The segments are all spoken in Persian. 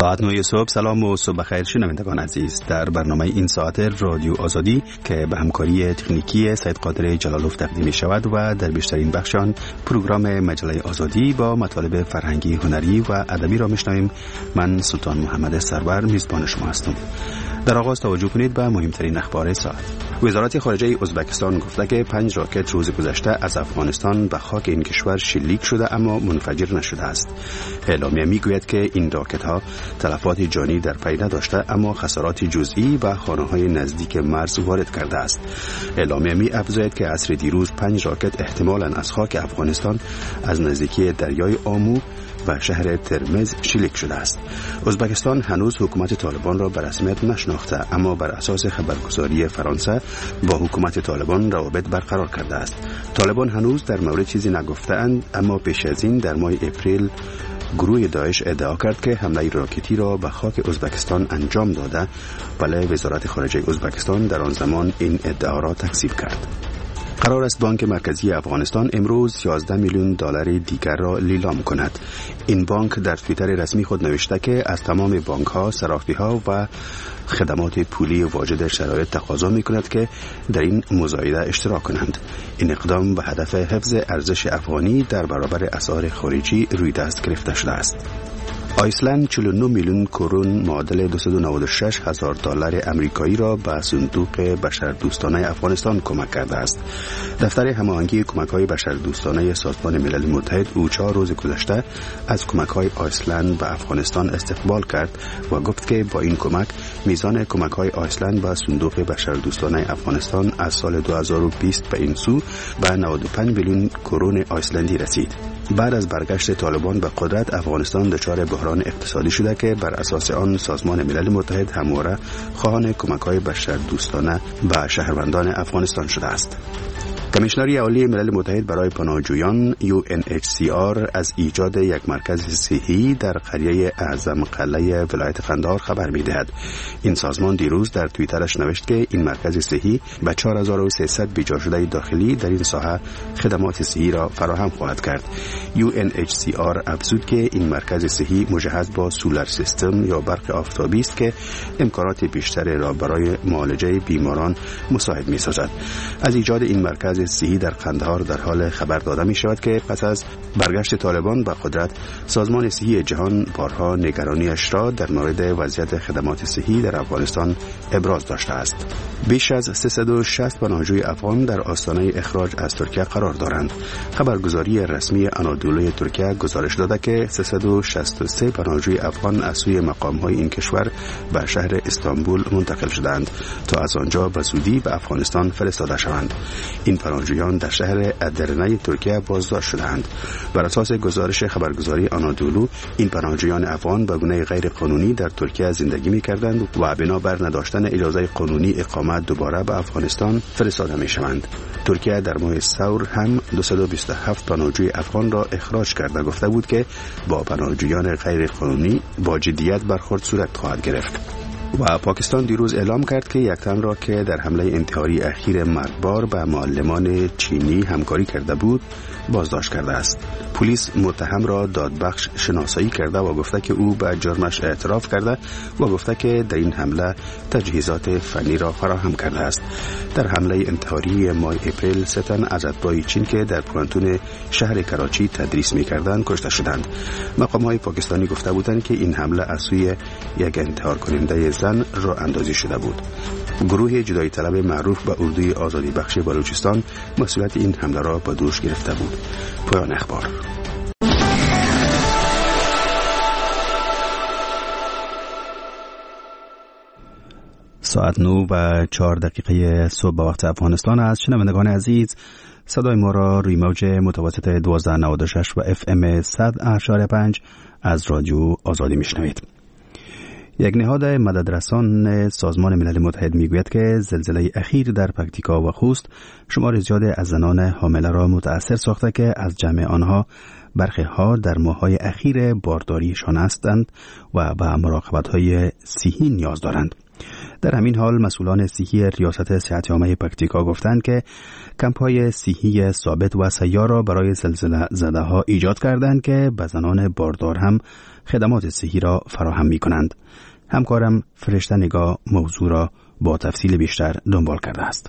ساعت 9 صبح. سلام و صبح بخیر شنوندگان عزیز. در برنامه این ساعت رادیو آزادی که به همکاری تکنیکی سید قادر جلالوف تقدیم شود و در بیشترین بخشان پروگرام مجله آزادی با مطالب فرهنگی، هنری و ادبی را میشنویم. من سلطان محمد سرور میزبان شما هستم. در آغاز توجه کنید به مهمترین اخبار ساعت. وزارت خارجه ازبکستان گفته که 5 راکت روز گذشته از افغانستان به خاک این کشور شلیک شده اما منفجر نشده است. اعلامیه میگوید که این راکت ها تلفات جانی در پی نداشته اما خسارات جزئی و خانه‌های نزدیک مرز وارد کرده است. اعلامیه می افزاید که عصر دیروز 5 راکت احتمالاً از خاک افغانستان از نزدیکی دریای آمو و شهر ترمز شلیک شده است. ازبکستان هنوز حکومت طالبان را به رسمیت نشناخته اما بر اساس خبرگزاری فرانسه با حکومت طالبان روابط برقرار کرده است. طالبان هنوز در مورد چیزی نگفته‌اند اما پیش از این در ماه اپریل گروه داعش ادعا کرد که حمله راکتی را به خاک ازبکستان انجام داده، ولی وزارت خارجه ازبکستان در آن زمان این ادعا را تکذیب کرد. قرار است بانک مرکزی افغانستان امروز 11 میلیون دلار دیگر را لیلام کند. این بانک در توییتر رسمی خود نوشته که از تمام بانک‌ها، صرافی‌ها و خدمات پولی واجد شرایط تقاضا می‌کند که در این مزایده اشتراک کنند. این اقدام به هدف حفظ ارزش افغانی در برابر اسعار خارجی روی دست گرفته شده است. آیسلند 49 میلیون کرون معادل 296 هزار دلار امریکایی را به صندوق بشردوستانه افغانستان کمک کرده است. دفتر هماهنگی کمک‌های بشردوستانه سازمان ملل متحد اوچا روز گذشته از کمک‌های آیسلند به افغانستان استقبال کرد و گفت که با این کمک میزان کمک‌های آیسلند به صندوق بشردوستانه افغانستان از سال 2020 به این سو به 95 میلیون کرون آیسلندی رسید. بعد از برگشت طالبان به قدرت، افغانستان دچار بحران اقتصادی شده که بر اساس آن سازمان ملل متحد همواره خواهان کمک‌های بشردوستانه به شهروندان افغانستان شده است. کمیشنری عالی ملل متحد برای پناهجویان UNHCR از ایجاد یک مرکز صحی در قریه اعظم قلعه ولایت قندهار خبر می‌دهد. این سازمان دیروز در توییترش نوشت که این مرکز صحی به 4300 بیجا شده داخلی در این ساحه خدمات صحی را فراهم خواهد کرد. UNHCR افزود که این مرکز صحی مجهز با سولار سیستم یا برق آفتابی است که امکانات بیشتری را برای معالجه بیماران مساعد می‌سازد. از ایجاد این مرکز صحی در قندهار در حال خبر داده می شود که پس از برگشت طالبان به قدرت، سازمان صحی جهان بارها نگرانیش را در مورد وضعیت خدمات صحی در افغانستان ابراز داشته است. بیش از 360 پناهجوی افغان در آستانه اخراج از ترکیه قرار دارند. خبرگزاری رسمی آنادولوی ترکیه گزارش داده که 363 پناهجوی افغان از سوی مقام‌های این کشور به شهر استانبول منتقل شدند تا از آنجا به زودی به افغانستان فرستاده شوند. این پناهجویان در شهر ادرنه ترکیه بازداشت شدند. بر اساس گزارش خبرگزاری آنادولو، این پناهجویان افغان به گونه غیر قانونی در ترکیه زندگی می‌کردند و بنابر نداشتن اجازه قانونی اقامت دوباره به افغانستان فرستاده می‌شوند. ترکیه در ماه ثور هم 227 پناهجوی افغان را اخراج کرد و گفته بود که با پناهجویان غیر قانونی با جدیت برخورد صورت خواهد گرفت. و پاکستان دیروز اعلام کرد که یک تن را که در حمله انتحاری اخیر مرگبار به معلمان چینی همکاری کرده بود بازداشت کرده است. پلیس متهم را دادبخش شناسایی کرده و گفته که او به جرمش اعتراف کرده و گفته که در این حمله تجهیزات فنی را فراهم کرده است. در حمله انتحاری ماه اپریل 3 تن از اتباع چین که در پوانتون شهر کراچی تدریس می‌کردند کشته شدند. مقام‌های پاکستانی گفته بودند که این حمله از سوی یک انتحار کننده زن راه اندازی شده بود. گروه جدایی طلب معروف به اردوی آزادی بخش بلوچستان مسئولیت این حمله را به دوش گرفته بود. پایان اخبار. ساعت 9:04 صبح به وقت افغانستان است. شنوندگان عزیز، صدای ما را روی موج متوسط 1296 و FM 100.5 از رادیو آزادی میشنوید. یک نهاد مددرسان سازمان ملل متحد میگوید که زلزله اخیر در پکتیکا و خوست شمار زیادی از زنان حامله را متأثر ساخته که از جمع آنها برخی ها در ماه‌های اخیر بارداریشان هستند و به مراقبت‌های صحی نیاز دارند. در همین حال مسئولان صحی ریاست صحت عامه پکتیکا گفتند که کمپ‌های صحی ثابت و سیار را برای زلزله زده‌ها ایجاد کردند که به زنان باردار هم خدمات صحی را فراهم می‌کنند. همکارم فرشته نگاه موضوع را با تفصیل بیشتر دنبال کرده است.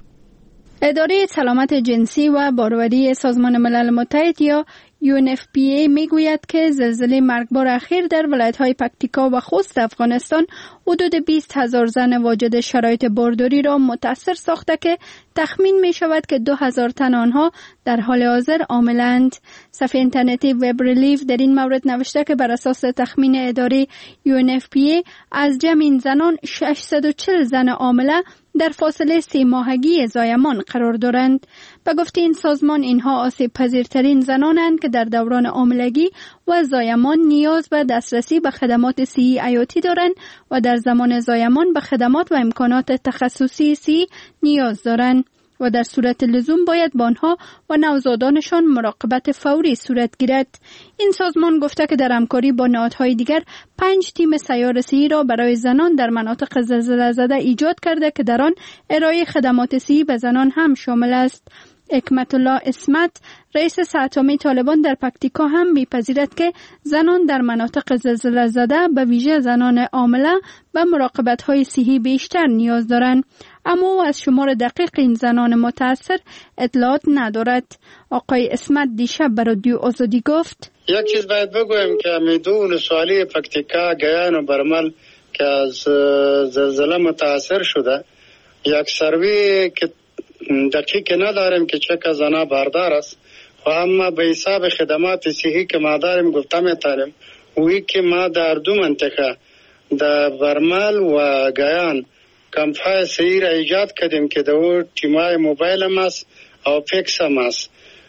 اداره سلامت جنسی و باروری سازمان ملل متحد یا UNFPA میگوید که زلزله مرگبار اخیر در ولایت‌های پکتیکا و خوست افغانستان حدود 20,000 زن واجد شرایط بارداری را متاثر ساخته که تخمین می شود که 2,000 تن آنها در حال حاضر عاملند. صفحه اینترنتی وب ریلیف در این مورد نوشته که بر اساس تخمین اداره UNFPA از جمع این زنان 640 زن عامله در فاصله 3 ماهگی زایمان قرار دارند. به گفته این سازمان اینها آسیب پذیرترین زنانند که در دوران حاملگی و زایمان نیاز به دسترسی به خدمات صحی حیاتی دارند و در زمان زایمان به خدمات و امکانات تخصصی صحی نیاز دارند و در صورت لزوم باید با آنها و نوزادانشان مراقبت فوری صورت گیرد. این سازمان گفته که در همکاری با نهادهای دیگر 5 تیم سیار صحی را برای زنان در مناطق زلزله زده ایجاد کرده که در آن ارائه خدمات صحی به زنان هم شامل است. حکمت الله اسمت رئیس صحت عامه طالبان در پکتیکا هم می‌پذیرد که زنان در مناطق زلزله زده به ویژه زنان حامله به مراقبت‌های صحی بیشتر نیاز دارند، اما او از شمار دقیق این زنان متاثر اطلاعات ندارد. آقای اسمت دیشب به رادیو آزادی گفت: یک چیز باید بگویم که میدون سوالی پکتیکا، گیان و برمل که از زلزله متاثر شده، یک سروی که دقیق نداریم که چه زنا باردار است و اما به حساب خدمات صحی که ما داریم گفته میتونیم وی که ما در 2 منطقه در برمل و گیان کمپ‌های صحی را ایجاد کردیم که در تیمای موبایل هم است او فیکس هم است.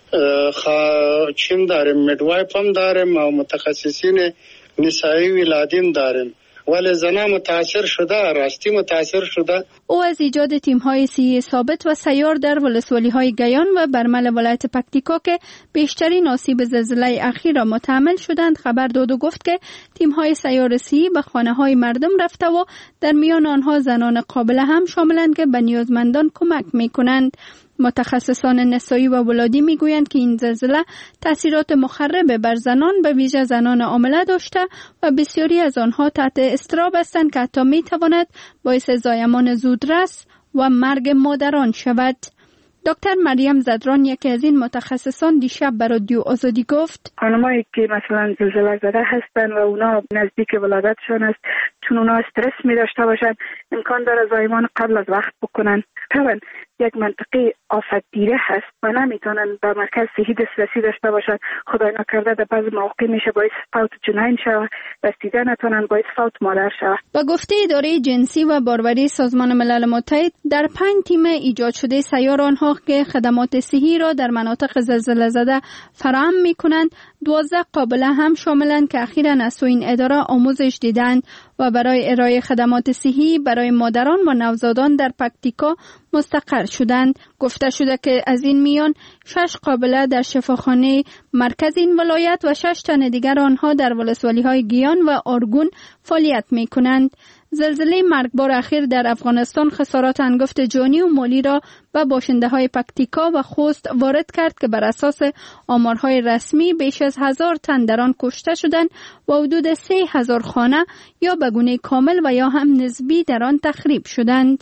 چیم داریم، میدوایپ هم داریم و متخصصین نسایی ولادیم داریم، ولی زنان متاثر شده، راستی متاثر شده. او از ایجاد تیم‌های صحی ثابت و سیار در ولسوالی‌های گیان و برمل ولایت پکتیکا که بیشترین آسیب زلزله اخیر را متحمل شدند خبر داد و گفت که تیم‌های سیار صحی به خانه‌های مردم رفته و در میان آنها زنان قابله هم شاملند که به نیازمندان کمک می‌کنند. متخصصان نسایی و ولادی میگویند که این زلزله تاثیرات مخرب بر زنان به ویژه زنان حامله داشته و بسیاری از آنها تحت اضطراب هستند که حتی میتواند باعث زایمان زودرس و مرگ مادران شود. دکتر مریم زدران یکی از این متخصصان دیشب به رادیو آزادی گفت: خانمایی که مثلا زلزله زده هستند و اونا نزدیک ولادتشان است، چون اونا استرس می داشته باشند امکان داره زایمان قبل از وقت بکنن. طبعا یک منطقه آفت دیره هست و نمیتونن به مرکز صحی دسترسی داشته باشن. خدای نکرده در بعض مواقع میشه باعث فوت جنین شود، رسیده نتونن باعث فوت مادر شود. با گفته اداره جنسی و باروری سازمان ملل متحد در 5 تیم ایجاد شده سیار آنها که خدمات صحی را در مناطق زلزله زده فراهم میکنند 12 قابله هم شاملند که اخیراً از سوی این اداره آموزش دیدند و برای ارائه خدمات صحی برای مادران و نوزادان در پکتیکا مستقر شدند. گفته شده که از این میان 6 قابله در شفاخانه مرکز این ولایت و 6 تن دیگر آنها در ولسوالی‌های گیان و آرگون فعالیت می‌کنند. زلزله مرگبار اخیر در افغانستان خسارات انگفت جانی و مالی را به باشنده‌های پکتیکا و خوست وارد کرد که بر اساس آمارهای رسمی بیش از 1000 تن در آن کشته شدند و حدود 3000 خانه یا به گونه کامل و یا هم نسبی در آن تخریب شدند.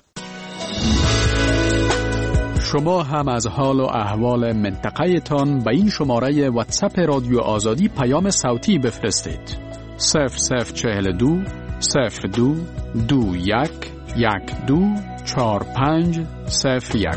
شما هم از حال و احوال منطقه تان به این شماره واتساپ رادیو آزادی پیام صوتی بفرستید. 0042 02 21 12 45 01.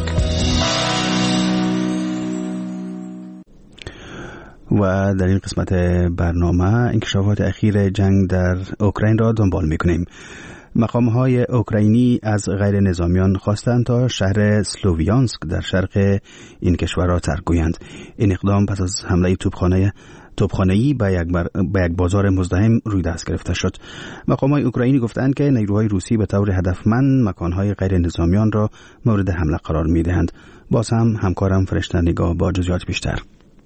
و در این قسمت برنامه انکشافات اخیر جنگ در اوکراین را دنبال می‌کنیم. مقام‌های اوکراینی از غیر نظامیان خواستند تا شهر سلوویانسک در شرق این کشور را ترک گویند. این اقدام پس از حمله توپخانه‌ای به یک بازار مزدحم روی دست گرفته شد. مقام‌های اوکراینی گفتند که نیروهای روسی به طور هدفمند مکان‌های غیر نظامیان را مورد حمله قرار می‌دهند. باز هم همکارم فرشته نگاه با جزئیات بیشتر.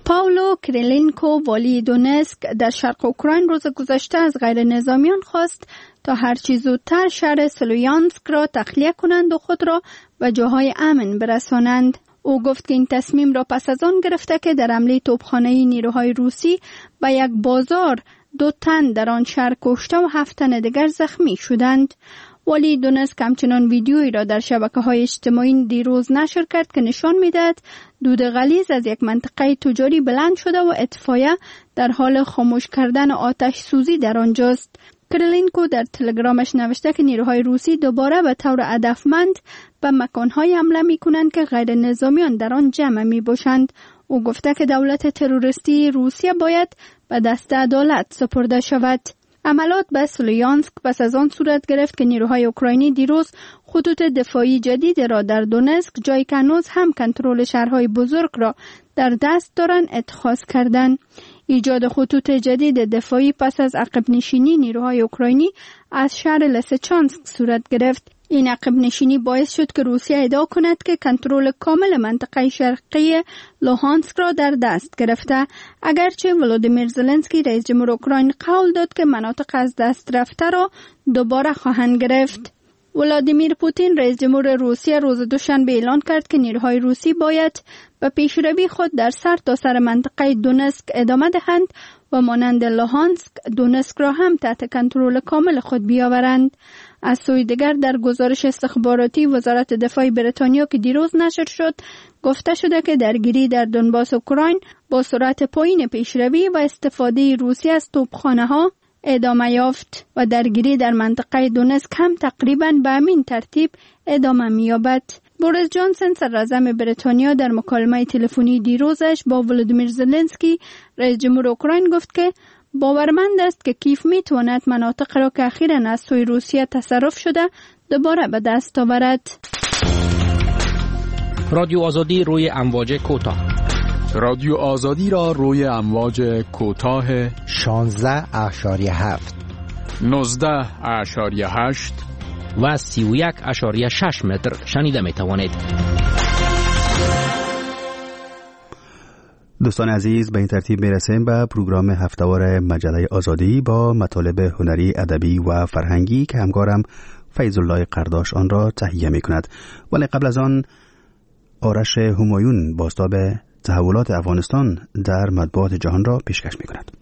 پاولو کریلینکو والی دونسک در شرق اوکراین روز گذشته از غیر نظامیان خواست تا هرچی زودتر شهر سلویانسک را تخلیه کنند و خود را به جاهای امن برسانند. او گفت که این تصمیم را پس از آن گرفته که در حمله توپخانه‌ای نیروهای روسی به یک بازار 2 تن در آن شهر کشته و 7 تن دیگر زخمی شدند. والی دونسک همچنان ویدیویی را در شبکه‌های اجتماعی دیروز نشر کرد که نشان می‌دهد دود غلیظ از یک منطقه تجاری بلند شده و اطفایه در حال خاموش کردن آتش سوزی در آنجاست. کریلینکو در تلگرامش نوشته که نیروهای روسی دوباره به طور هدفمند به مکان‌های حمله می‌کنند که غیر نظامیان در آن جمع می‌باشند. او گفته که دولت تروریستی روسیه باید به دست عدالت سپرده شود. عملات به سلویانسک پس از آن صورت گرفت که نیروهای اوکراینی دیروز خطوط دفاعی جدید را در دونسک، جایی که هنوز هم کنترل شهرهای بزرگ را در دست دارند، اتخاذ کردند. ایجاد خطوط جدید دفاعی پس از عقب نشینی نیروهای اوکراینی از شهر لسچانسک صورت گرفت. این عقب نشینی باعث شد که روسیه ادعا کند که کنترل کامل منطقه شرقی لوهانسک را در دست گرفته، اگرچه ولودیمیر زلنسکی رئیس جمهور اوکراین قول داد که مناطق از دست رفته را دوباره خواهند گرفت. ولادیمیر پوتین رئیس جمهور روسیه روز دوشنبه اعلان کرد که نیروهای روسی باید به پیشروی خود در سرتاسر منطقه دونسک ادامه دهند و مانند لوهانسک، دونسک را هم تحت کنترل کامل خود بیاورند. از سوی دیگر در گزارش استخباراتی وزارت دفاع بریتانیا که دیروز نشر شد، گفته شده که درگیری در دونباس اوکراین با سرعت پایین پیشروی و استفاده روسیه از توپخانه‌ها ادامه یافت و درگیری در منطقه دونسک هم تقریباً به همین ترتیب ادامه می‌یابد. بوریس جانسون صدراعظم بریتانیا در مکالمه تلفنی دیروزش با ولودیمیر زلنسکی رئیس جمهور اوکراین گفت که باورمند است که کیف می‌تواند مناطق را که اخیراً از سوی روسیه تصرف شده دوباره به دست آورد. رادیو آزادی روی امواج کوتاه. رادیو آزادی را روی امواج کوتاه 16.7 19.8 و 31.6 متر شنیده می توانید. دوستان عزیز، به این ترتیب میرسیم به پروگرام هفته‌وار مجله آزادی با مطالب هنری، ادبی و فرهنگی که همکارم فیض الله قرداش آن را تهیه می کند. ولی قبل از آن آرش همایون بازتاب تحولات افغانستان در مطبوعات جهان را پیشکش می کند.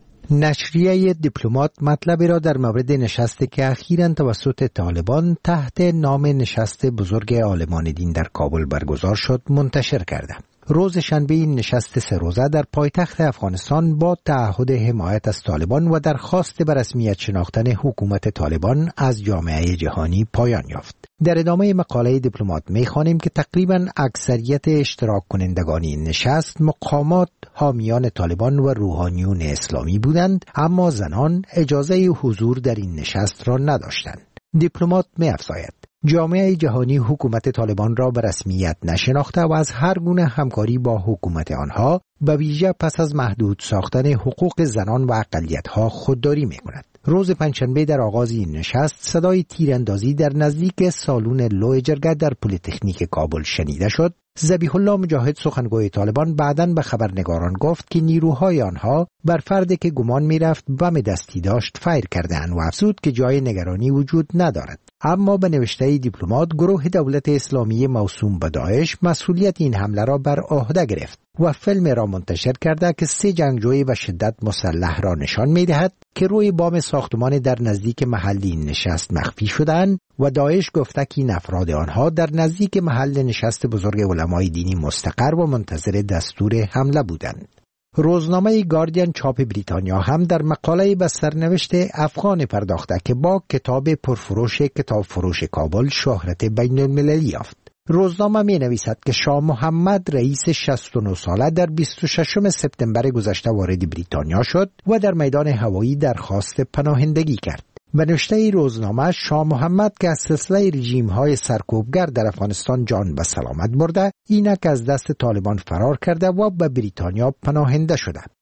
نشریه دیپلمات مطلبی را در مورد نشستی که اخیراً توسط طالبان تحت نام نشست بزرگ عالمان دین در کابل برگزار شد منتشر کرده. روز شنبه این نشست 3 روزه در پایتخت افغانستان با تعهد حمایت از طالبان و درخواست به رسمیت شناختن حکومت طالبان از جامعه جهانی پایان یافت. در ادامه مقاله دیپلمات می‌خوانیم که تقریباً اکثریت اشتراک کنندگان این نشست مقامات حامیان طالبان و روحانیون اسلامی بودند، اما زنان اجازه حضور در این نشست را نداشتند. دیپلمات می‌افزاید جامعه جهانی حکومت طالبان را به رسمیت نشناخته و از هر گونه همکاری با حکومت آنها به ویژه پس از محدود ساختن حقوق زنان و اقلیت‌ها خودداری می‌کند. روز پنجشنبه در آغاز این نشست صدای تیراندازی در نزدیک سالن لوح جرگه در پلی‌تکنیک کابل شنیده شد. ذبیح الله مجاهد سخنگوی طالبان بعداً به خبرنگاران گفت که نیروهای آنها بر فردی که گمان می‌رفت بم دستی داشت فایر کردند و افزود که جای نگرانی وجود ندارد. اما به نوشته دیپلمات گروه دولت اسلامی موسوم به داعش مسئولیت این حمله را بر عهده گرفت و فیلم را منتشر کرده که 3 جنگجوی و شدت مسلح را نشان می‌دهد که روی بام ساختمان در نزدیک محل این نشست مخفی شدند و داعش گفته که این افراد آنها در نزدیک محل نشست بزرگ علمای دینی مستقر و منتظر دستور حمله بودند. روزنامه گاردین چاپ بریتانیا هم در مقاله به سرنوشت افغان پرداخته که با کتاب پرفروش کتاب فروش کابل شهرت بین المللی یافت. روزنامه می نویسد که شاه محمد رئیس 69 ساله در 26 سپتامبر گذشته وارد بریتانیا شد و در میدان هوایی درخواست پناهندگی کرد. به نوشته روزنامه شاه محمد که از سلسله رژیم‌های سرکوبگر در افغانستان جان به سلامت برده، اینک از دست طالبان فرار کرده و به بریتانیا پناهنده شده.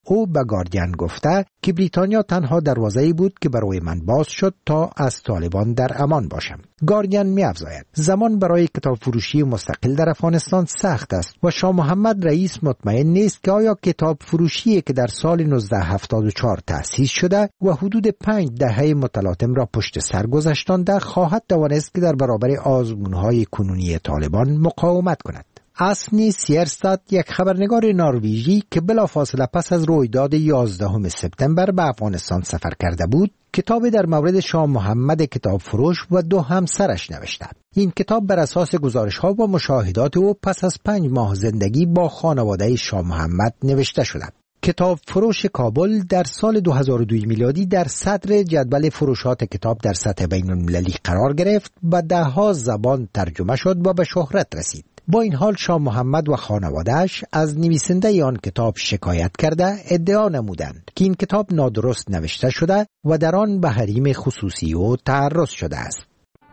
او به گاردین گفته که بریتانیا تنها دروازه‌ای بود که برای من باز شد تا از طالبان در امان باشم. گاردین می‌افزاید زمان برای کتاب فروشی مستقل در افغانستان سخت است و شاه محمد رئیس مطمئن نیست که آیا کتاب فروشی که در سال 1974 تأسیس شده و حدود 5 دهه متلاطم را پشت سر گذاشتانده خواهد توانست که در برابر آزمون‌های کنونی طالبان مقاومت کند. اسنی سیرستاد، یک خبرنگار نروژی که بلافاصله پس از رویداد 11 سپتامبر به افغانستان سفر کرده بود، کتابی در مورد شاه محمد کتاب فروش و 2 همسرش نوشته. این کتاب بر اساس گزارش‌ها و مشاهدات او پس از 5 ماه زندگی با خانواده شاه محمد نوشته شده. کتاب فروش کابل در سال 2002 میلادی در صدر جدول فروشات کتاب در سطح بین‌المللی قرار گرفت و 10 زبان ترجمه شد و به شهرت رسید. با این حال شاه محمد و خانواده‌اش از نویسنده آن کتاب شکایت کرده ادعا نمودند که این کتاب نادرست نوشته شده و در آن به حریم خصوصی او تعرض شده است.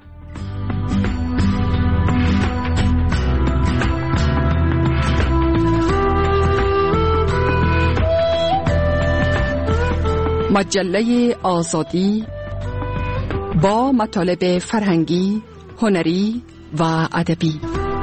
مجله آزادی با مطالب فرهنگی، هنری و ادبی.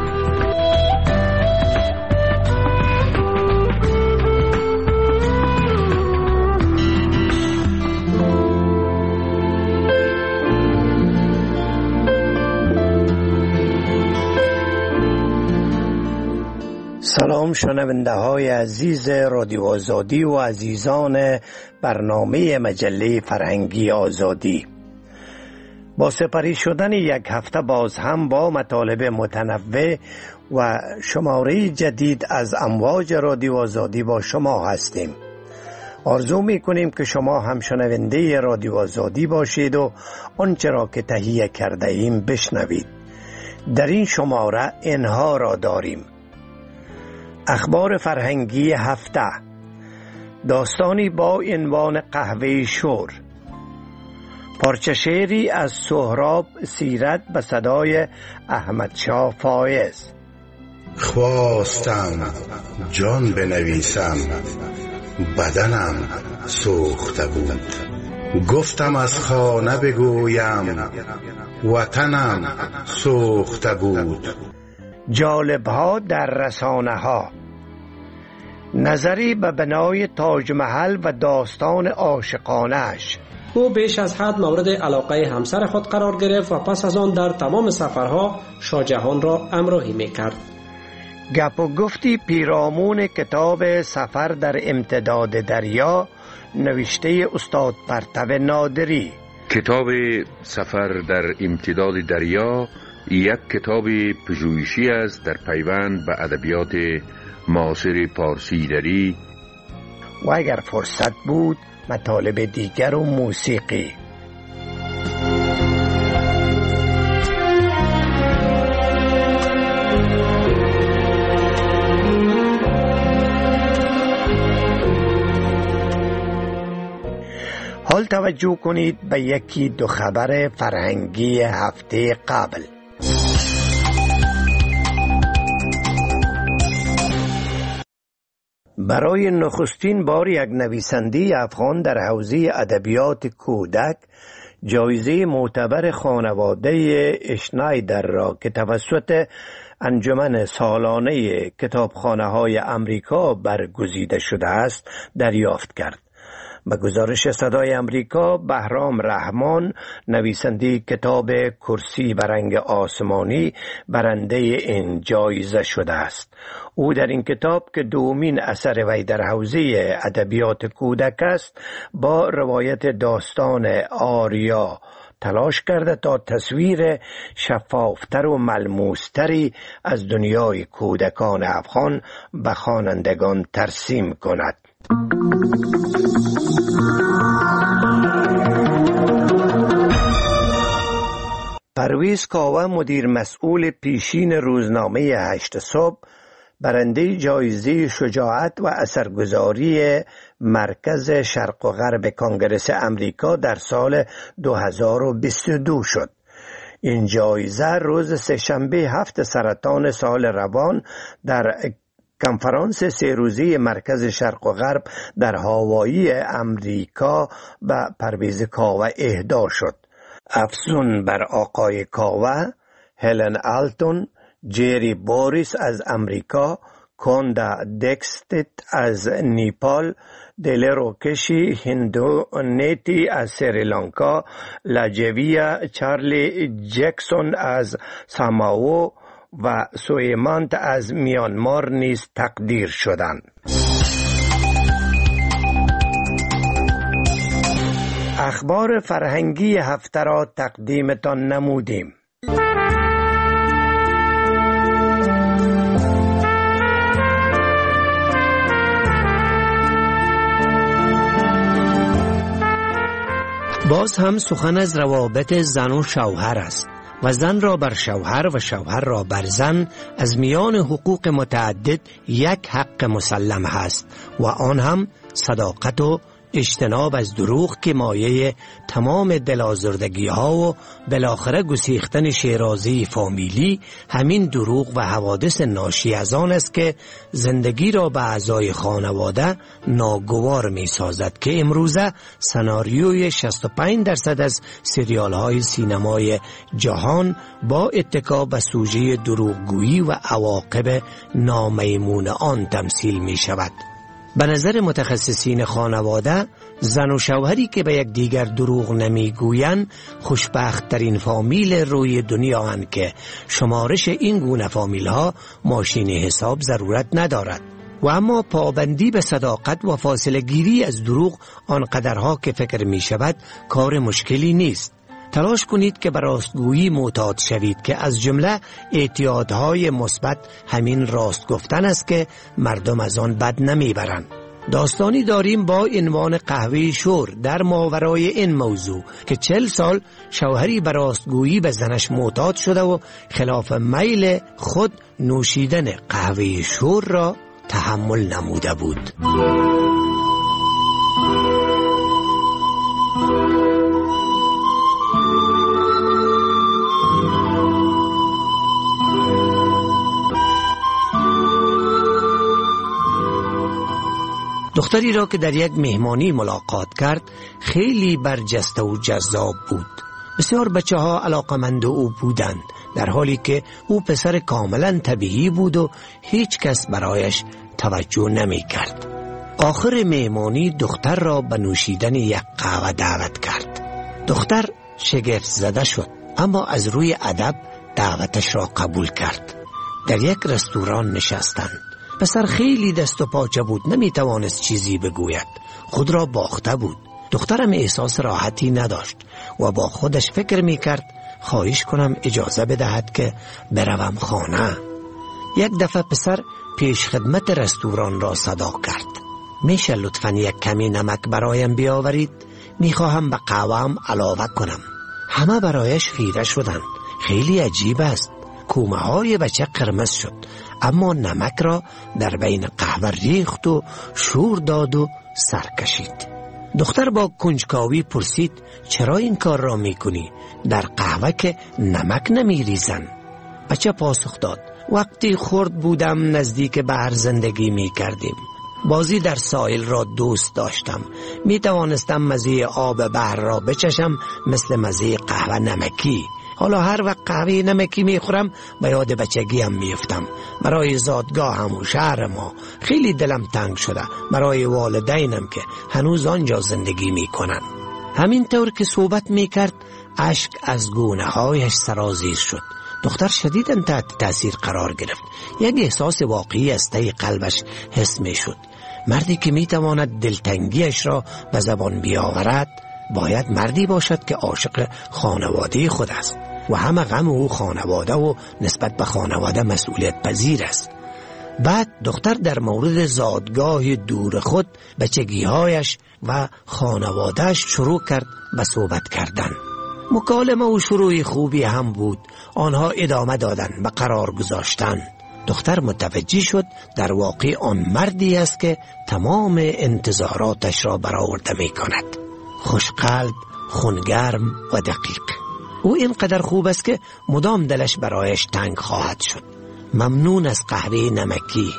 سلام شنونده های عزیز رادیو آزادی و عزیزان برنامه مجله فرهنگی آزادی. با سپری شدن یک هفته باز هم با مطالب متنوع و شماره جدید از امواج رادیو آزادی با شما هستیم. آرزو می‌کنیم که شما هم شنونده رادیو آزادی باشید و آنچه را که تهیه کرده ایم بشنوید. در این شماره اینها را داریم: اخبار فرهنگی هفته، داستانی با عنوان قهوه شور، پارچه شعری از سهراب سیرت به صدای احمدشاه فایز. خواستم جان بنویسم، بدنم سوخته بود، گفتم از خانه بگویم، وطنم سوخته بود. جالب‌ها در رسانه‌ها، نظری به بنای تاج محل و داستان عاشقانه‌اش. او بیش از حد مورد علاقه همسر خود قرار گرفت و پس از آن در تمام سفرها شاه جهان را همراهی می‌کرد. گپ و گفتی پیرامون کتاب سفر در امتداد دریا نوشته استاد پرتو نادری. کتاب سفر در امتداد دریا یک کتاب پژوهشی است در پیوند به ادبیات معاصر پارسی دری و اگر فرصت بود مطالب دیگر و موسیقی. حال توجه کنید به یکی دو خبر فرهنگی هفته قبل. برای نخستین بار یک نویسنده افغان در حوزه ادبیات کودک جایزه معتبر خانواده اشنایدر را که توسط انجمن سالانه کتابخانه‌های امریکا برگزیده شده است دریافت کرد. به گزارش صدای امریکا، بهرام رحمان نویسنده کتاب کرسی به رنگ آسمانی برنده این جایزه شده است. او در این کتاب که دومین اثر وی در حوزه ادبیات کودک است، با روایت داستان آریا تلاش کرده تا تصویر شفافتر و ملموستری از دنیای کودکان افغان به خوانندگان ترسیم کند. پرویز کاوه مدیر مسئول پیشین روزنامه 8 صبح برنده جایزه شجاعت و اثرگذاری مرکز شرق و غرب کنگره امریکا در سال 2022 شد. این جایزه روز سه‌شنبه 7 سرطان سال روان در کنفرانس 3 روزه مرکز شرق و غرب در هاوایی امریکا به پرویز کاوه اهدا شد. افزون بر آقای کاوه، هلن آلتون، جری بوریس از امریکا، کوندا دکستت از نیپال، دلروکشی هندونیتی از سریلانکا، لاجویا چارلی جکسون از سامائو و سویمانت از میانمار نیز تقدیر شدند. اخبار فرهنگی هفته را تقدیمتان نمودیم. باز هم سخن از روابط زن و شوهر است و زن را بر شوهر و شوهر را بر زن از میان حقوق متعدد یک حق مسلم هست و آن هم صداقت و اجتناب از دروغ که مایه تمام دلازردگی ها و بالاخره گسیختن شیرازی فامیلی همین دروغ و حوادث ناشی از آن است که زندگی را به اعضای خانواده ناگوار می سازد که امروزه سناریوی 65% از سریال های سینمای جهان با اتکا به سوژه دروغگویی و عواقب نامیمون آن تمثیل می شود. به نظر متخصصین خانواده، زن و شوهری که به یک دیگر دروغ نمیگویند خوشبخت ترین فامیل روی دنیا هستند که شمارش این گونه فامیل ها ماشین حساب ضرورت ندارد. و اما پابندی به صداقت و فاصله گیری از دروغ آنقدرها که فکر می شود کار مشکلی نیست. تلاش کنید که به راستگویی معتاد شوید که از جمله اعتیادهای مثبت همین راست گفتن است که مردم از آن بد نمیبرند. داستانی داریم با عنوان قهوه شور در ماورای این موضوع که 40 سال شوهری به راستگویی به زنش معتاد شده و خلاف میل خود نوشیدن قهوه شور را تحمل نموده بود. دختری را که در یک مهمانی ملاقات کرد خیلی برجسته و جذاب بود. بسیار بچه ها علاقمند او بودند، در حالی که او پسر کاملا طبیعی بود و هیچ کس برایش توجه نمی کرد. آخر مهمانی دختر را به نوشیدن یک قهوه دعوت کرد. دختر شگفت زده شد، اما از روی ادب دعوتش را قبول کرد. در یک رستوران نشستند. پسر خیلی دست و پاچه بود، نمی توانست چیزی بگوید، خود را باخته بود. دخترم احساس راحتی نداشت و با خودش فکر می کرد خواهش کنم اجازه بدهد که بروم خانه. یک دفعه پسر پیش خدمت رستوران را صدا کرد. میشه لطفاً یک کمی نمک برایم بیاورید؟ میخواهم به قهوه‌ام علاوه کنم. همه برایش خیره شدند. خیلی عجیب است. کومه های بچه قرمز شد، اما نمک را در بین قهوه ریخت و شور داد و سر کشید. دختر با کنجکاوی پرسید چرا این کار را میکنی؟ در قهوه که نمک نمیریزن. بچه پاسخ داد وقتی خرد بودم نزدیک بحر زندگی میکردیم. بازی در ساحل را دوست داشتم. می توانستم مزه آب بحر را بچشم مثل مزه قهوه نمکی. حالا هر وقت قهوه نمکی میخورم به یاد بچگیم میفتم. برای زادگاهم و شهر ما خیلی دلم تنگ شده، برای والدینم که هنوز آنجا زندگی میکنن. همین طور که صحبت میکرد اشک از گونه هایش سرازیر شد. دختر شدیداً تحت تاثیر قرار گرفت. یک احساس واقعی از ته قلبش حس میشد. مردی که میتواند دلتنگیش را به زبان بیاورد باید مردی باشد که عاشق خانواده خود است و همه غم او خانواده و نسبت به خانواده مسئولیت پذیر است. بعد دختر در مورد زادگاه دور خود، بچگیهایش و خانوادهش شروع کرد به صحبت کردن. مکالمه و شروع خوبی هم بود. آنها ادامه دادن و قرار گذاشتن. دختر متوجه شد در واقع آن مردی است که تمام انتظاراتش را برآورده می کند. خوشقلب، خونگرم و دقیق. او اینقدر خوب است که مدام دلش برایش تنگ خواهد شد. ممنون از قهوه نمکی.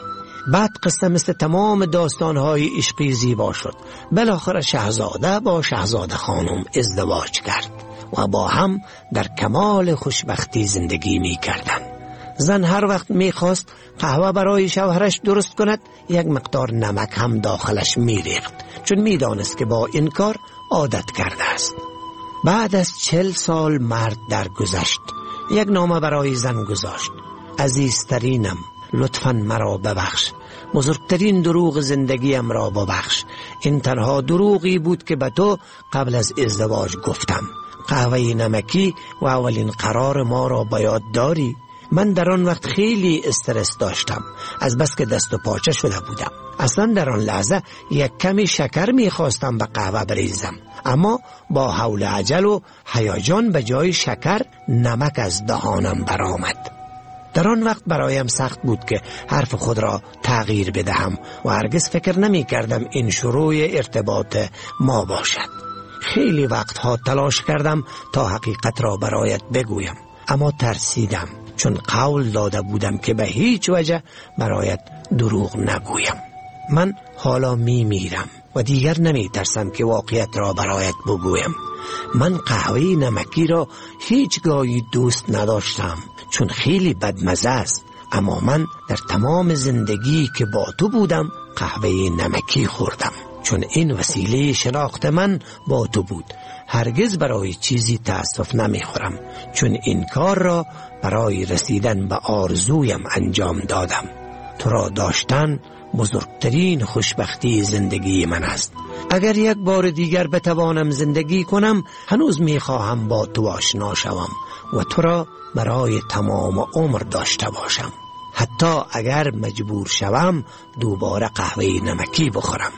بعد قصه مثل تمام داستانهای عشقی زیبا شد. بالاخره شاهزاده با شاهزاده خانم ازدواج کرد و با هم در کمال خوشبختی زندگی می کردند. زن هر وقت می خواست قهوه برای شوهرش درست کند، یک مقدار نمک هم داخلش می ریخت، چون می دانست که با این کار عادت کرده است. بعد از 40 سال مرد درگذشت. یک نامه برای زن گذاشت: عزیزترینم، لطفاً مرا ببخش. بزرگترین دروغ زندگیم را ببخش. این تنها دروغی بود که به تو قبل از ازدواج گفتم. قهوه نمکی و اولین قرار ما را به یاد داری؟ من در آن وقت خیلی استرس داشتم، از بس که دست و پاچه شده بودم. اصلا در آن لحظه یک کمی شکر میخواستم به قهوه بریزم، اما با حول و عجل و هیجان به جای شکر نمک از دهانم برآمد. در آن وقت برایم سخت بود که حرف خود را تغییر بدهم و هرگز فکر نمی کردم این شروع ارتباط ما باشد. خیلی وقتها تلاش کردم تا حقیقت را برایت بگویم، اما ترسیدم، چون قول داده بودم که به هیچ وجه برایت دروغ نگویم. من حالا میرم و دیگر نمی ترسم که واقعیت را برایت بگویم. من قهوه نمکی را هیچگاهی دوست نداشتم، چون خیلی بدمزه است، اما من در تمام زندگی که با تو بودم قهوه نمکی خوردم، چون این وسیله شناخت من با تو بود. هرگز برای چیزی تأسف نمیخورم، چون این کار را برای رسیدن به آرزویم انجام دادم. تو را داشتن بزرگترین خوشبختی زندگی من است. اگر یک بار دیگر بتوانم زندگی کنم، هنوز میخواهم با تو آشنا شوم و تو را برای تمام عمر داشته باشم، حتی اگر مجبور شوم دوباره قهوه نمکی بخورم.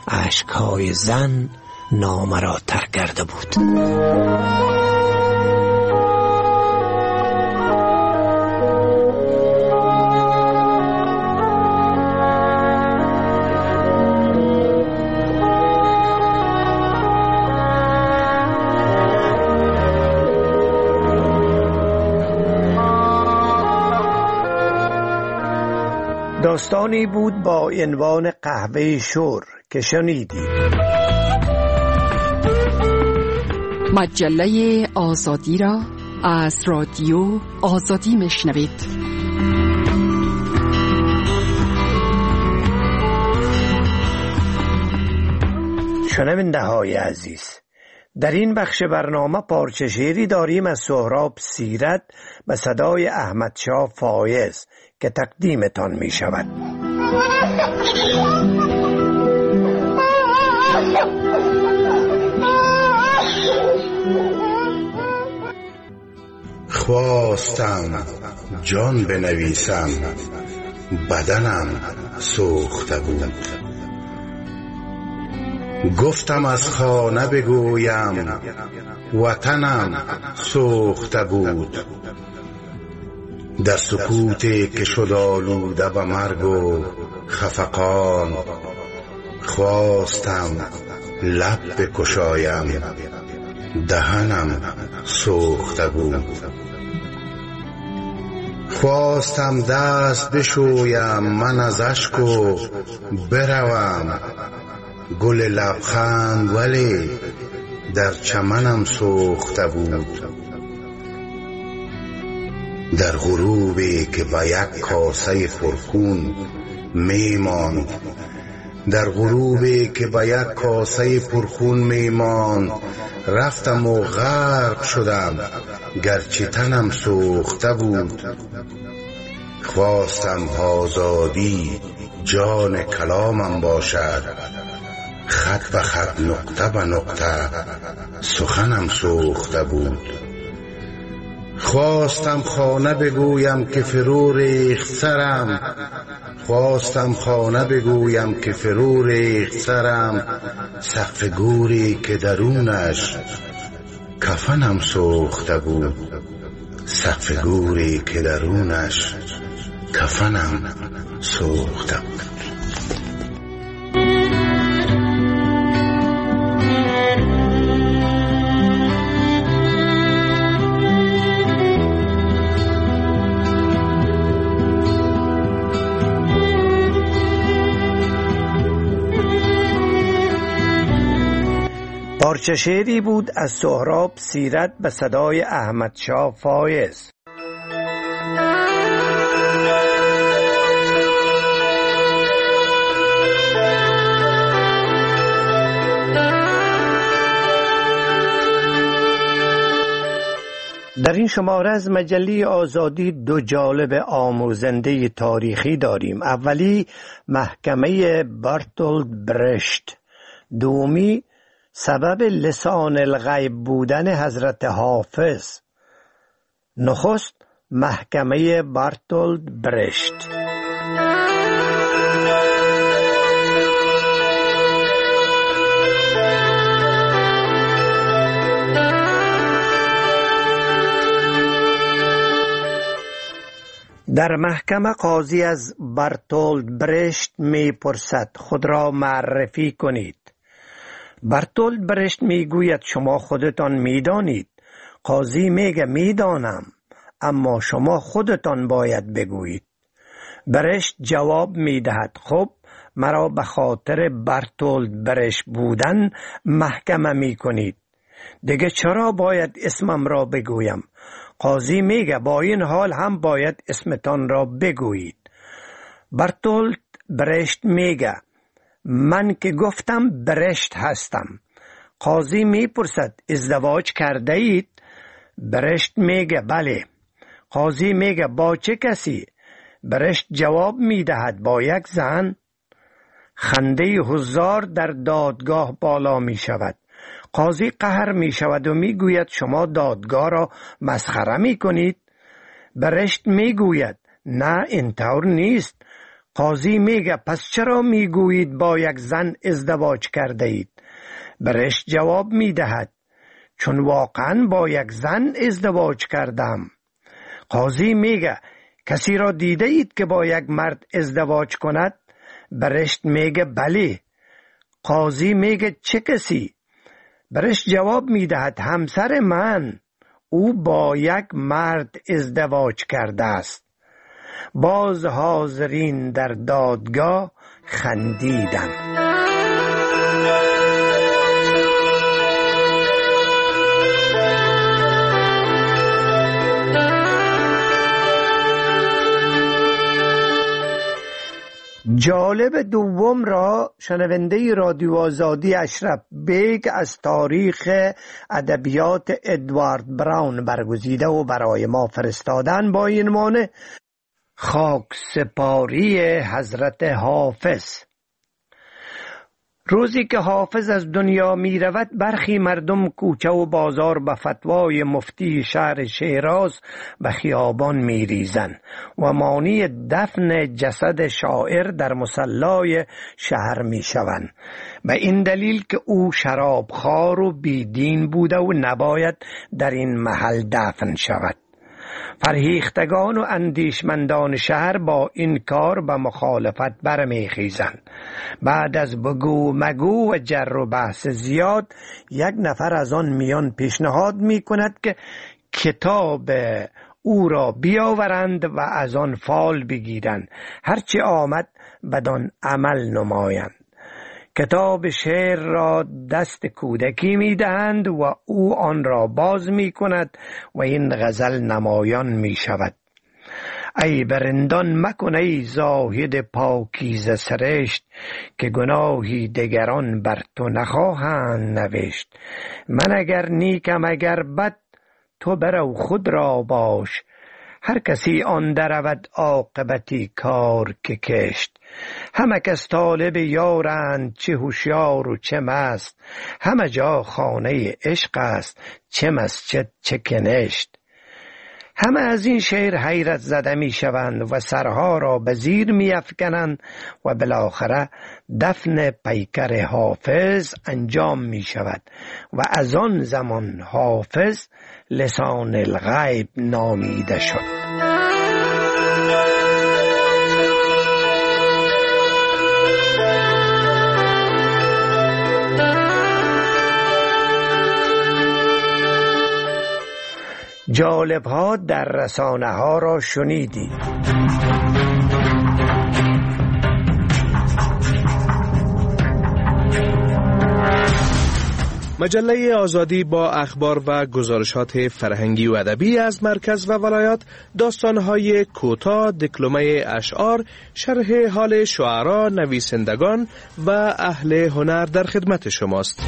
اشکهای زن نامه را ترک کرده بود. داستانی بود با عنوان قهوه شور که شنیدید. مجله آزادی را از رادیو آزادی میشنوید. شنونده های عزیز، در این بخش برنامه پارچه شعری داریم از سهراب سیرت به صدای احمد شاه فایز که تقدیمتان می شود. خواستم جان بنویسم، بدنم سوخته بود. گفتم از خانه بگویم، وطنم سوخته بود. در سکوتی که شد آلوده به مرگ و خفقان، خواستم لب بکشایم، دهنم سوخته بود. خواستم دست بشویم من از اشک و بروم، گل لبخند ولی در چمنم سوخته بود. در غروبی که با یک کاسه پرخون میماند، در غروبی که با یک کاسه پرخون میماند، رفتم و غرق شدم گرچه تنم سوخته بود. خواستم آزادی جان کلامم باشد، خط به خط نقطه به نقطه سخنم سوخته بود. خواستم خانه بگویم که فرو ریخت سرم، خواستم خانه بگویم که فرو ریخت سرم، سقف گوری که درونش کفنم سوخته بود. سقف گوری که درونش کفنم سوخته بود. پارچه شعری بود از سهراب سیرت به صدای احمد شاه فایز. در این شماره از مجله آزادی دو جالب آموزنده تاریخی داریم. اولی محکمه برتولد برشت، دومی سبب لسان الغیب بودن حضرت حافظ. نخست محکمه برتولد برشت. در محکمه قاضی از برتولد برشت می پرسد خود را معرفی کنید. برتولد برشت می گوید شما خودتان می دانید. قاضی میگه می دانم، اما شما خودتان باید بگویید. برشت جواب می دهد خب مرا به خاطر برتولد برشت بودن محکمه می کنید. دیگه چرا باید اسمم را بگویم؟ قاضی میگه با این حال هم باید اسمتان را بگویید. برتولد برشت میگه من که گفتم برشت هستم. قاضی میپرسد ازدواج کرده اید؟ برشت میگه بله. قاضی میگه با چه کسی؟ برشت جواب میدهد با یک زن. خنده حضار در دادگاه بالا میشود. قاضی قهر می شود و می گوید شما دادگاه را مسخره می کنید. برشت می گوید نه اینطور نیست. قاضی میگه پس چرا می گویید با یک زن ازدواج کرده اید؟ برشت جواب می دهد چون واقعا با یک زن ازدواج کردم. قاضی میگه کسی را دیده اید که با یک مرد ازدواج کند؟ برشت میگه بله. قاضی میگه چه کسی؟ برشت جواب میدهد همسر من، او با یک مرد ازدواج کرده است. باز حاضرین در دادگاه خندیدند. جالب دوم را شنونده رادیو آزادی اشرف بیگ از تاریخ ادبیات ادوارد براون برگزیده و برای ما فرستادن با این عنوان خاکسپاری حضرت حافظ. روزی که حافظ از دنیا می رود برخی مردم کوچه و بازار به فتوای مفتی شهر شیراز به خیابان می ریزند و مانی دفن جسد شاعر در مصلای شهر می شوند، به این دلیل که او شرابخوار و بیدین بوده و نباید در این محل دفن شود. فرهیختگان و اندیشمندان شهر با این کار به مخالفت برمیخیزند. بعد از بگو مگو و جر و بحث زیاد یک نفر از آن میان پیشنهاد می کند که کتاب او را بیاورند و از آن فال بگیرند، هرچی آمد بدان عمل نمایند. کتاب شعر را دست کودکی می دهند و او آن را باز می کند و این غزل نمایان می شود. ای برندان مکن ای زاهد پاکیزه سرشت، که گناهی دگران بر تو نخواهند نوشت. من اگر نیکم اگر بد، تو برو خود را باش. هر کسی آن درود عاقبتی کار که کشت. همه کس طالب یارند، چه هوشیار و چه مست. همه جا خانه عشق است، چه مسجد چه کنشت. همه از این شعر حیرت زده می شوند و سرها را به زیر می افکنند و بالاخره دفن پیکر حافظ انجام می شود و از آن زمان حافظ لسان الغیب نامیده شد. جالب ها در رسانه ها را شنیدید. مجله آزادی با اخبار و گزارشات فرهنگی و ادبی از مرکز و ولایات، داستان‌های کوتاه، دکلمه اشعار، شرح حال شعرا، نویسندگان و اهل هنر در خدمت شماست.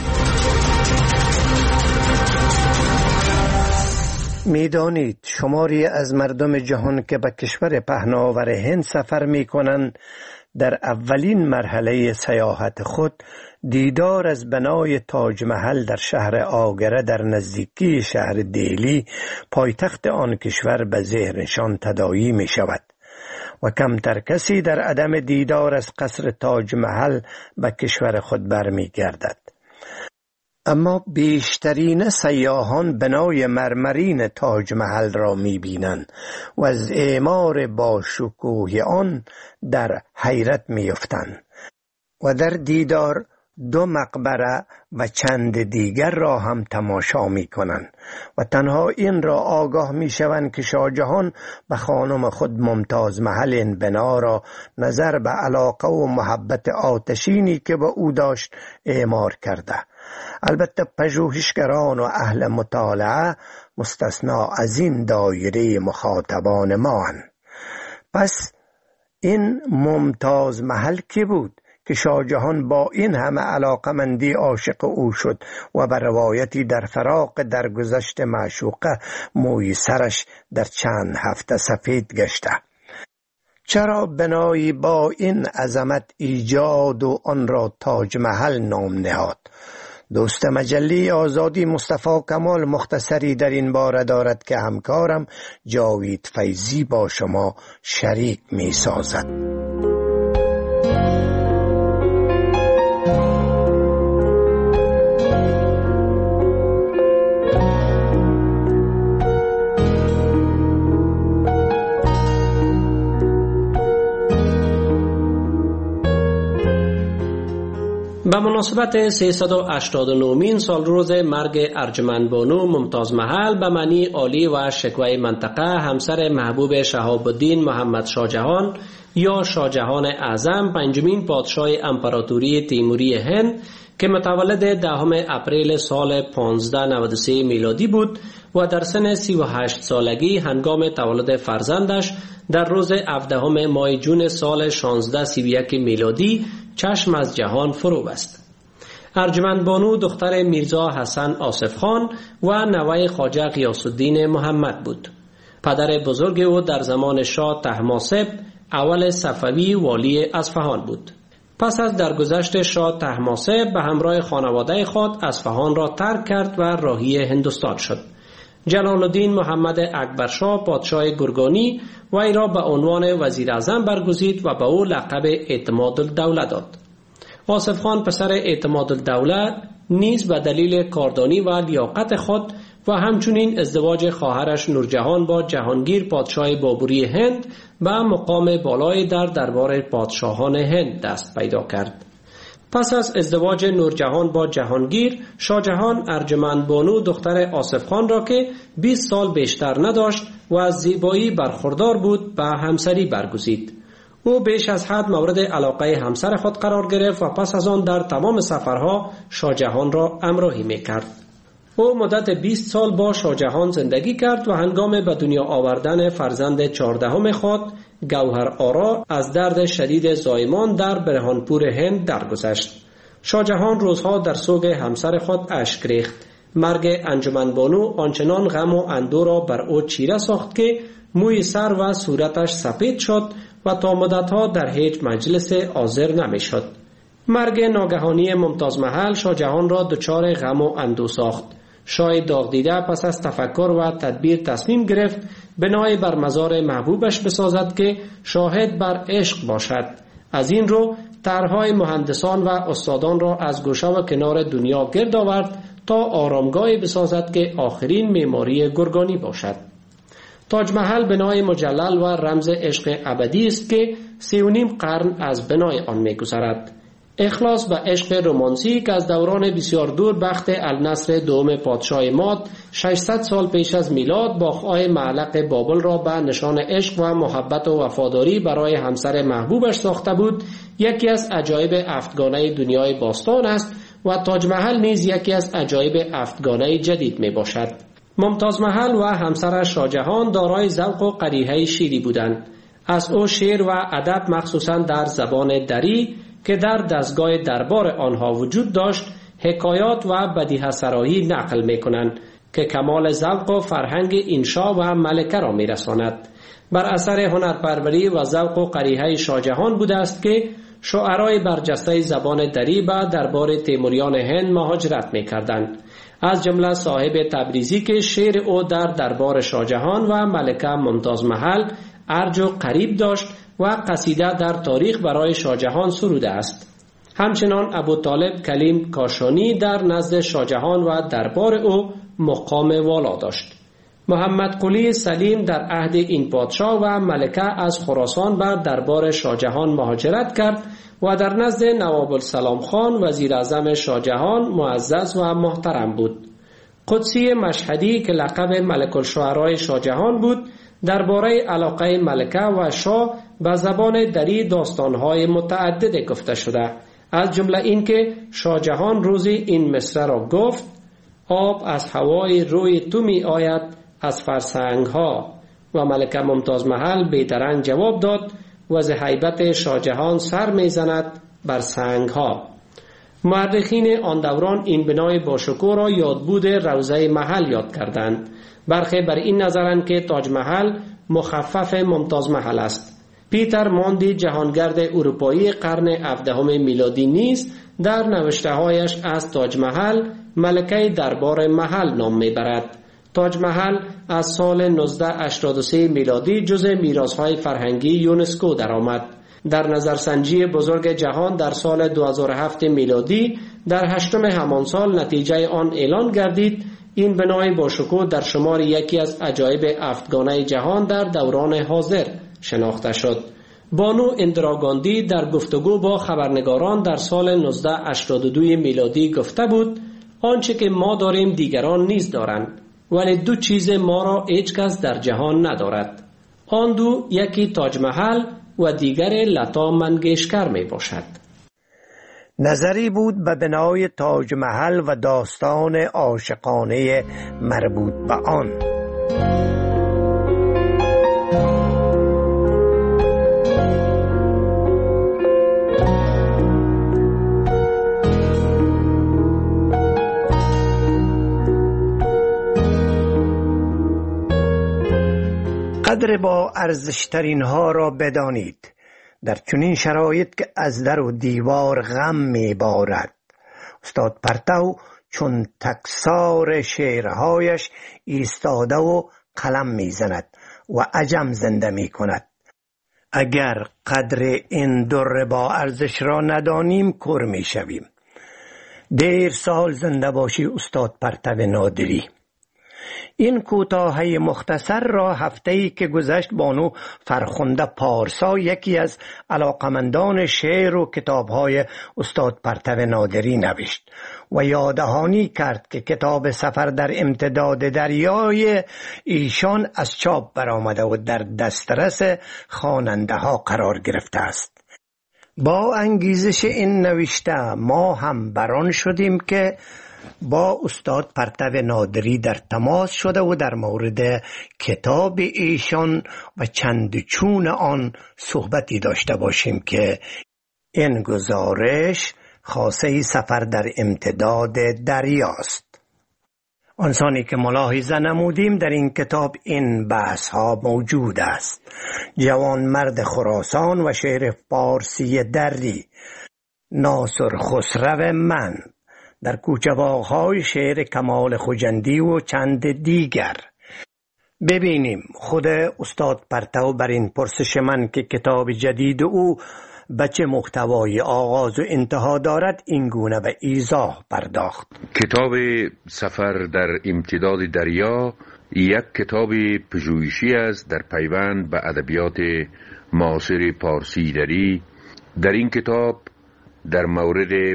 میدانید شماری از مردم جهان که به کشور پهناور هند سفر می کنند در اولین مرحله سیاحت خود دیدار از بنای تاج محل در شهر آگره در نزدیکی شهر دهلی پایتخت آن کشور به ذهنشان تداعی می شود و کمتر کسی در عدم دیدار از قصر تاج محل به کشور خود برمی گردد. اما بیشترین سیاحان بنای مرمرین تاج محل را می بینند و از اعمار با شکوه آن در حیرت می افتند و در دیدار 2 مقبره و چند دیگر را هم تماشا می کنند و تنها این را آگاه می شوند که شاهجهان به خانم خود ممتاز محل این بنا را نظر به علاقه و محبت آتشینی که به او داشت اعمار کرده. البته پژوهشگران و اهل مطالعه مستثنا از این دایره مخاطبان ما هستند. پس این ممتاز محل کی بود که شاهجهان با این همه علاقمندی عاشق او شد و به روایتی در فراق درگذشت معشوقه موی سرش در چند هفته سفید گشته؟ چرا بنایی با این عظمت ایجاد و آن را تاج محل نام نهاد؟ دوست مجله آزادی مصطفی کمال مختصری در این باره دارد که همکارم جاوید فیضی با شما شریک می سازد. به مناسبت 389مین سال روز مرگ ارجمند بانو ممتاز محل به معنی عالی و شکوه منطقه، همسر محبوب شهاب الدین محمد شاهجهان یا شاهجهان اعظم، 5مین پادشاه امپراتوری تیموری هند که متولد 10 اپریل سال 1593 میلادی بود و در سن 38 سالگی هنگام تولد فرزندش در روز 17 ماه جون سال 1631 میلادی چشم از جهان فرو بست. ارجمند بانو دختر میرزا حسن آصف خان و نوه خواجه غیاث الدین محمد بود. پدر بزرگ او در زمان شاه طهماسب اول صفوی والی اصفهان بود. پس از درگذشت شاه طهماسب به همراه خانواده خود اصفهان را ترک کرد و راهی هندوستان شد. جلال الدین محمد اکبرشاه پادشاه گرگانی وی را به عنوان وزیر اعظم برگزید و به او لقب اعتماد الدوله داد. آصف خان پسر اعتماد الدوله نیز به دلیل کاردانی و لیاقت خود و همچنین ازدواج خواهرش نورجهان با جهانگیر پادشاه بابری هند به مقام بالای در دربار پادشاهان هند دست پیدا کرد. پس از ازدواج نورجهان با جهانگیر، شاهجهان ارجمند بانو دختر آصف خان را که 20 سال بیشتر نداشت و از زیبایی برخوردار بود به همسری برگزید. او بیش از حد مورد علاقه همسر خود قرار گرفت و پس از آن در تمام سفرها شاهجهان را همراهی می‌کرد. او مدت 20 سال با شاهجهان زندگی کرد و هنگام به دنیا آوردن فرزند 14 خود گوهر آرا از درد شدید زایمان در برهانپور هند درگذشت. شاهجهان روزها در سوگ همسر خود اشک ریخت. مرگ انجمن بانو آنچنان غم و اندوه را بر او چیره ساخت که موی سر و صورتش سپید شد و تا مدتها در هیچ مجلس حاضر نمی شد. مرگ ناگهانی ممتاز محل شاهجهان را دچار غم و اندوه ساخت. شاه داغ دیده پس از تفکر و تدبیر تصمیم گرفت بنای بر مزار محبوبش بسازد که شاهد بر عشق باشد. از این رو طرح‌های مهندسان و استادان را از گوشه و کنار دنیا گرد آورد تا آرامگاهی بسازد که آخرین معماری گرگانی باشد. تاج محل بنای مجلل و رمز عشق ابدی است که 3.5 قرن از بنای آن می‌گذرد. اخلاص به عشق رومانسی که از دوران بسیار دور بخت النصر دوم پادشاه ماد 600 سال پیش از میلاد باغ‌های معلق بابل را به نشان عشق و محبت و وفاداری برای همسر محبوبش ساخته بود، یکی از عجایب هفتگانه دنیای باستان است و تاج محل نیز یکی از عجایب هفتگانه جدید می باشد. ممتاز محل و همسرش شاهجهان دارای ذوق و قریحه شیری بودند. از او شعر و ادب مخصوصا در زبان دری که در دستگاه دربار آنها وجود داشت حکایات و بدیهه سرایی نقل می کنند که کمال ذوق و فرهنگ انشا و ملکه را می رساند. بر اثر هنرپروری و ذوق و قریحه شاهجهان بوده است که شاعرای برجسته زبان دری به دربار تیموریان هند مهاجرت می کردند. از جمله صاحب تبریزی که شعر او در دربار شاهجهان و ملکه ممتاز محل ارج و قریب داشت و قصیده در تاریخ برای شاهجهان سروده است. همچنان ابوطالب کلیم کاشانی در نزد شاهجهان و دربار او مقام والا داشت. محمد قلی سلیم در عهد این پادشاه و ملکه از خراسان بر دربار شاهجهان مهاجرت کرد و در نزد نواب السلام خان وزیر اعظم شاهجهان معزز و محترم بود. قدسی مشهدی که لقب ملک الشعرای شاهجهان بود درباره علاقه ملکه و شاه به زبان دری داستانهای متعدد گفته شده، از جمله این که شاهجهان روزی این مصرع را گفت: آب از هوای روی تو می آید از فرسنگ ها، و ملکه ممتاز محل بیدرنگ جواب داد: و ز هیبت شاهجهان سر می زند بر سنگ ها. مورخین آن دوران این بنای باشکوه را یادبود روضه محل یاد کردند. برخی بر این نظرند که تاج محل مخفف ممتاز محل است. پیتر ماندی جهانگرد اروپایی قرن 17 میلادی نیز در نوشته‌هایش از تاج محل ملکه دربار محل نام میبرد. تاج محل از سال 1983 میلادی جزء میراث‌های فرهنگی یونسکو درآمد. در نظرسنجی بزرگ جهان در سال 2007 میلادی در 8 همان سال نتیجه آن اعلان گردید. این بنای باشکوه در شمار یکی از عجایب هفتگانه جهان در دوران حاضر شناخته شد. بانو اندرا گاندی در گفتگو با خبرنگاران در سال 1982 میلادی گفته بود: آنچه که ما داریم دیگران نیز دارند، ولی دو چیز ما را هیچ کس در جهان ندارد. آن دو یکی تاج محل و دیگر لتا منگیشکر می باشد. نظری بود به بنای تاج محل و داستان عاشقانه مربوط به آن. قدر با ارزشترین ها را بدانید در چنین شرایط که از در و دیوار غم میبارد. استاد پرتو چون تکسار شعرهایش ایستاده و قلم میزند و عجم زنده میکند. اگر قدر این در با ارزش را ندانیم کر میشویم. دیر سال زنده باشی استاد پرتو نادری. این کوتاهی مختصر را هفته‌ای که گذشت بانو فرخنده پارسا، یکی از علاقمندان شعر و کتاب‌های استاد پرتو نادری، نوشت و یاددهانی کرد که کتاب سفر در امتداد دریای ایشان از چاپ برآمده و در دسترس خواننده‌ها قرار گرفته است. با انگیزش این نوشته ما هم بران شدیم که با استاد پرتو نادری در تماس شده و در مورد کتاب ایشان و چند چون آن صحبتی داشته باشیم که این گزارش خاصه سفر در امتداد دریاست. آنسانی که ملاحظه نمودیم در این کتاب این بحث ها موجود است. جوان مرد خراسان و شعر فارسی دری، ناصر خسرو من، در کوچه باغ‌های شعر کمال خجندی و چند دیگر. ببینیم خود استاد پرتو بر این پرسش من که کتاب جدید او به چه محتوای آغاز و انتها دارد این گونه به ایضاح پرداخت. کتاب سفر در امتداد دریا یک کتاب پژوهشی است در پیوند به ادبیات معاصر پارسی دری. در این کتاب در مورد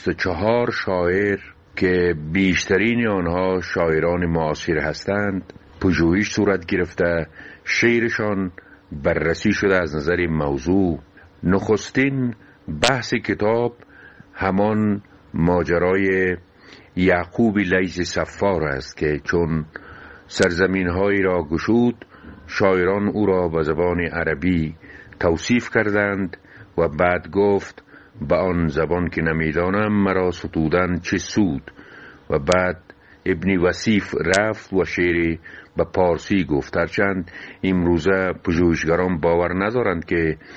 24 شاعر که بیشترین آنها شاعران معاصر هستند پژوهش صورت گرفته، شعرشان بررسی شده از نظر موضوع. نخستین بحث کتاب همان ماجرای یعقوب لیث صفار است که چون سرزمین‌هایی را گشود شاعران او را به زبان عربی توصیف کردند و بعد گفت به آن زبان که نمیدانم مرا ستودن چه سود. و بعد ابن وصیف رفت و شعری به پارسی گفت. هرچند امروزه پژوهشگران باور ندارند که